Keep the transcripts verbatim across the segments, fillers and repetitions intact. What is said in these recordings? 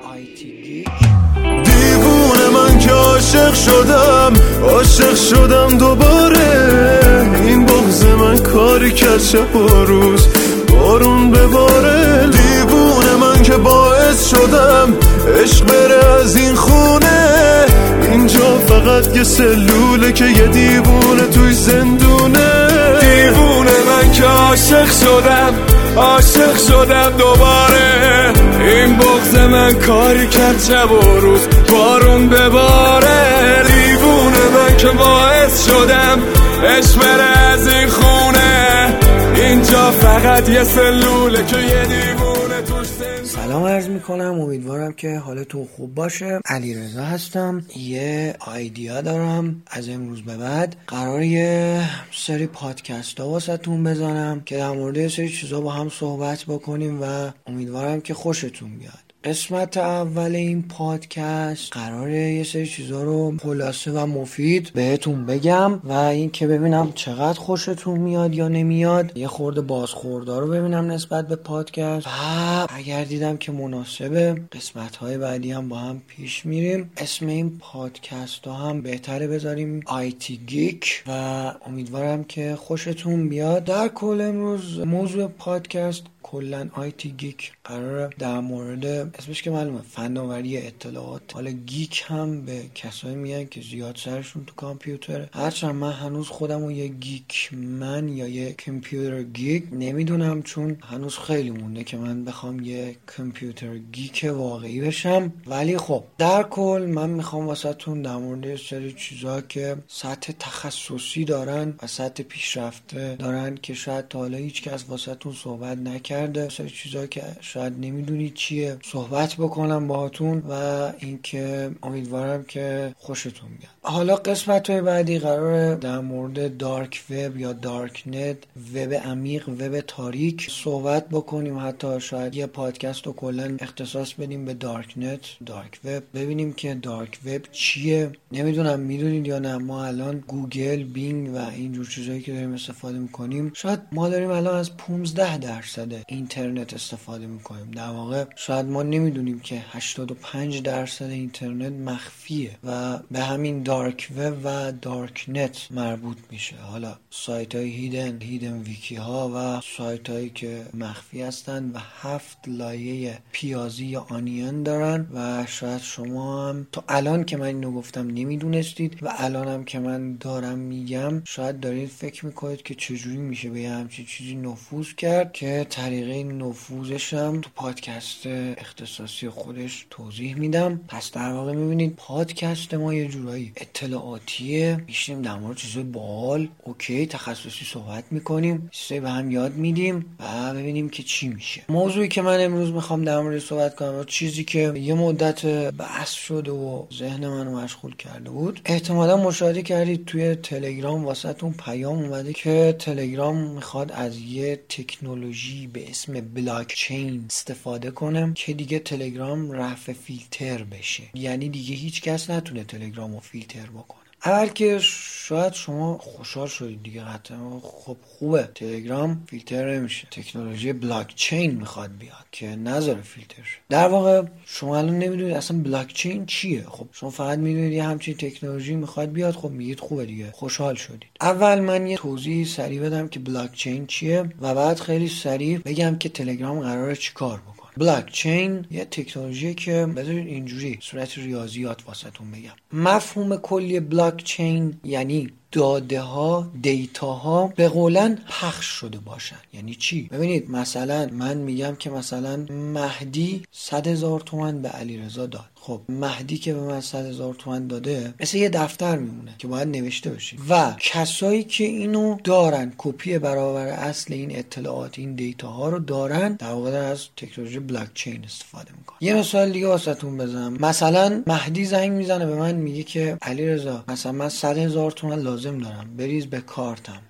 آیتی گیک. دیوونه من که عاشق شدم، عاشق شدم دوباره. این بغض من کاری کرد شب و روز بارون بباره. دیوونه من که باعث شدم عشق بره از این خونه. اینجا فقط یه سلوله که یه دیوونه توی زندونه. دیوونه من که عاشق شدم، عاشق شدم دوباره. این بغض من کاری کرد شب و روز بارون بباره. دیوونه من که باعث شدم عشق بره از این خونه. اینجا فقط یه سلوله که یه دیوونه توش زندونه. سلام عرض میکنم، امیدوارم که حالتون خوب باشه. علیرضا هستم. یه ایده دارم، از امروز به بعد قراره یه سری پادکست ها واسهتون بزنم که در مورد یه سری چیزا با هم صحبت بکنیم و امیدوارم که خوشتون بیاد. قسمت اول این پادکست قراره یه سری چیزا رو خلاصه و مفید بهتون بگم و این که ببینم چقدر خوشتون میاد یا نمیاد، یه خورده بازخوردا رو ببینم نسبت به پادکست و اگر دیدم که مناسبه قسمت‌های بعدی هم با هم پیش میریم. اسم این پادکست ها هم بهتره بذاریم آیتی گیک و امیدوارم که خوشتون بیاد. در کل امروز موضوع پادکست کلن آیتی گیک قراره در مورد، اسمش که معلومه، فناوری اطلاعات. حالا گیک هم به کسایی میگن که زیاد سرشون تو کامپیوتره. هرچند من هنوز خودم رو یه گیک من یا یه کامپیوتر گیک نمیدونم، چون هنوز خیلی مونده که من بخوام یه کامپیوتر گیک واقعی بشم. ولی خب در کل من میخوام واسهتون در مورد سری چیزا که سطح تخصصی دارن و سطح پیشرفته دارن که شاید تا حالا هیچ کس واسهتون صحبت نکرده، سری چیزا که شاید نمیدونید چیه، صحبت بکنم باهاتون و اینکه امیدوارم که خوشتون بیاد. حالا قسمت‌های بعدی قراره در مورد دارک وب یا دارک نت، وب عمیق، وب تاریک صحبت بکنیم. حتی شاید یه پادکست رو کلا اختصاص بدیم به دارک نت، دارک وب، ببینیم که دارک وب چیه. نمیدونم میدونید یا نه، ما الان گوگل، بینگ و اینجور چیزایی که داریم استفاده میکنیم، شاید ما داریم الان از پانزده درصد اینترنت استفاده میکنیم. در واقع شاید ما نمیدونیم که هشتاد و پنج درصد اینترنت مخفیه و به همین دارک وب و دارک نت مربوط میشه. حالا سایت های هیدن، هیدن ویکی ها و سایت هایی که مخفی هستن و هفت لایه پیازی یا آنیون دارن و شاید شما هم تا الان که من اینو گفتم نمیدونستید و الان هم که من دارم میگم شاید دارید فکر میکنید که چجوری میشه به همچین چیزی نفوذ کرد، که طریقه نفوذش هم تو پادکست اختصاصی خودش توضیح میدم. پس در واقع میبینید پادکست ما یه جورایی اطلاعاتیه، میشیم در مورد چیزای باحال اوکی تخصصی صحبت میکنیم، چیزایی به هم یاد میدیم و ببینیم که چی میشه. موضوعی که من امروز میخوام در مورد صحبت کنم، چیزی که یه مدت بحث شده و ذهن منو مشغول کرده بود، احتمالا مشاهده کردید توی تلگرام واسهتون پیام اومده که تلگرام میخواد از یه تکنولوژی به اسم بلاک چین استفاده کنم که دیگه تلگرام رفع فیلتر بشه، یعنی دیگه هیچ کس نتونه تلگرام رو فیلتر بکنه. اول که شاید شما خوشحال شدید دیگه، قطعا خب خوبه تلگرام فیلتر نمیشه، تکنولوژی بلاک چین میخواد بیاد که نذاره فیلتر شه. در واقع شما الان نمیدونید اصلا بلاک چین چیه. خب شما فقط میدونید یه همچین تکنولوژی میخواد بیاد، خب میگید خوبه دیگه، خوشحال شدید. اول من یه توضیح سریع بدم که بلاک چین چیه و بعد خیلی سریع بگم که تلگرام قراره چیکار بکنه. بلاک چین یه تکنولوژیه که بذارید اینجوری صورت ریاضیات واسهتون بگم. مفهوم کلی بلاک چین یعنی داده ها، دیتا ها به قولن پخش شده باشن. یعنی چی؟ ببینید مثلا من میگم که مثلا مهدی صد هزار تومان به علیرضا داد. خب مهدی که به من صد هزار تومان داده مثل یه دفتر میمونه که باید نوشته بشه و کسایی که اینو دارن، کپی برابر اصل این اطلاعات، این دیتا ها رو دارن، در واقع از تکنولوژی بلاک چین استفاده میکنن. یه مثال دیگه واسهتون بزنم. مثلا مهدی زنگ میزنه به من میگه که علیرضا مثلا من صد هزار تومان لازم دارم، بریز به کارتم.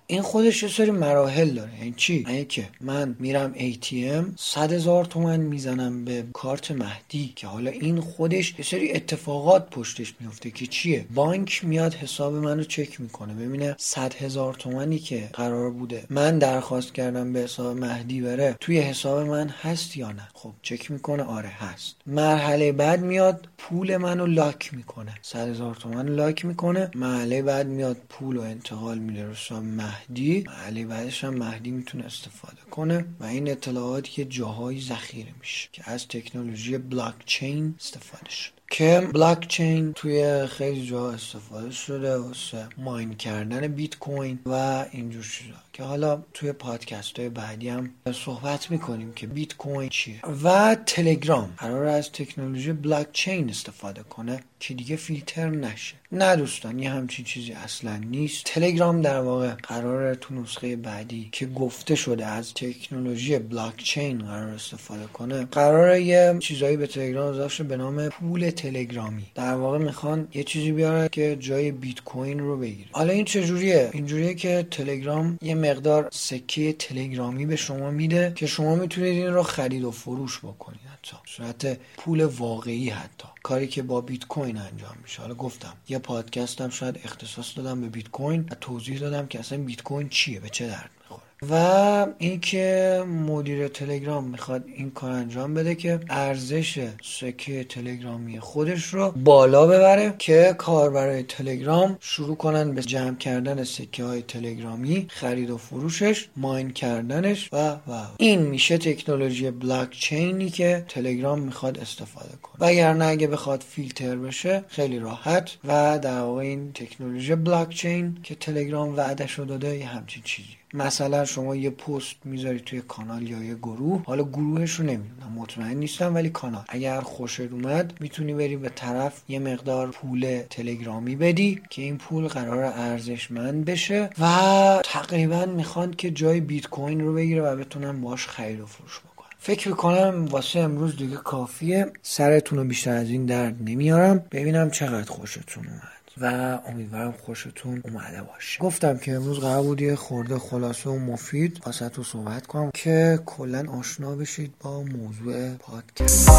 این خودش یه سری مراحل داره. یعنی چی؟ یعنی که من میرم ای تی ام صد هزار تومن میزنم به کارت مهدی که حالا این خودش یه سری اتفاقات پشتش میفته که چیه؟ بانک میاد حساب منو چک میکنه ببینه صد هزار تومنی که قرار بوده من درخواست کردم به حساب مهدی بره توی حساب من هست یا نه. خب چک میکنه آره هست. مرحله بعد میاد پول منو لاک میکنه، صد هزار تومن لاک میکنه. مرحله بعد میاد پول رو انتقال میده رو حساب مهدی. مرحله بعدش هم مهدی میتونه استفاده کنه و این اطلاعات یه جاهایی ذخیره میشه که از تکنولوژی بلاک چین استفاده شده که بلاک چین توی خیلی جا استفاده شده واسه ماین کردن بیت کوین و اینجور چیزا که حالا توی پادکست های بعدی هم صحبت میکنیم که بیت کوین چیه. و تلگرام قرار از تکنولوژی بلاک چین استفاده کنه که دیگه فیلتر نشه. نه دوستان یه همچین چیزی اصلا نیست. تلگرام در واقع قراره تو نسخه بعدی که گفته شده از تکنولوژی بلاک چین قرار استفاده کنه، قراره یه چیزایی به تلگرام اضافه به نام پول تلگرامی. در واقع میخوان یه چیزی بیاره که جای بیت کوین رو بگیره. حالا این چجوریه؟ اینجوریه که تلگرام یه مقدار سکه تلگرامی به شما میده که شما میتونید این رو خرید و فروش بکنید، حتی صورت پول واقعی، حتی کاری که با بیت کوین انجام میشه. حالا گفتم یه پادکست هم شاید اختصاص دادم به بیت کوین و توضیح دادم که اصلا بیت کوین چیه، به چه درد میخوره. و اینکه مدیر تلگرام میخواد این کار انجام بده که ارزش سکه تلگرامی خودش رو بالا ببره که کاربرای تلگرام شروع کنن به جمع کردن سکه های تلگرامی، خرید و فروشش، ماین کردنش و و این میشه تکنولوژی بلاک چینی که تلگرام میخواد استفاده کنه. وگرنه اگه بخواد فیلتر بشه خیلی راحت و در واقع این تکنولوژی بلاک چین که تلگرام وعده‌شو داده یه همچین چیزی. مثلا شما یه پست میذاری توی کانال یا یه گروه، حالا گروهش رو نمیدونم مطمئن نیستم ولی کانال، اگر خوشت اومد میتونی بری به طرف یه مقدار پول تلگرامی بدی که این پول قرار ارزشمند بشه و تقریبا میخوان که جای بیت کوین رو بگیره و بتونن باش خرید و فروش بکنن. فکر میکنم واسه امروز دیگه کافیه. سرتون رو بیشتر از این درد نمیارم. ببینم چقدر خوشتون اومد و امیدوارم خوشتون اومده باشه. گفتم که امروز قرار بود یه خورده خلاصه و مفید واسه تو صحبت کنم که کلن آشنا بشید با موضوع پادکست.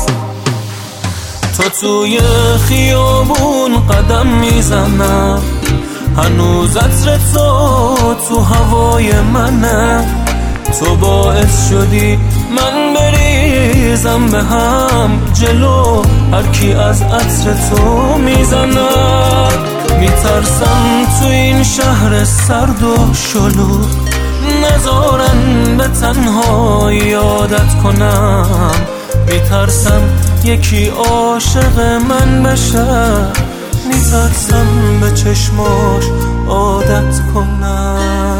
تو توی خیابون قدم میزنم، هنوز عطر تو تو هوای منه، تو باعث شدی من بریزم به هم جلو هر کی از عطر تو میزند. میترسم تو این شهر سرد و شلوغ نذارن به تنهایی عادت کنم، میترسم یکی عاشق من بشه، میترسم به چشماش عادت کنم.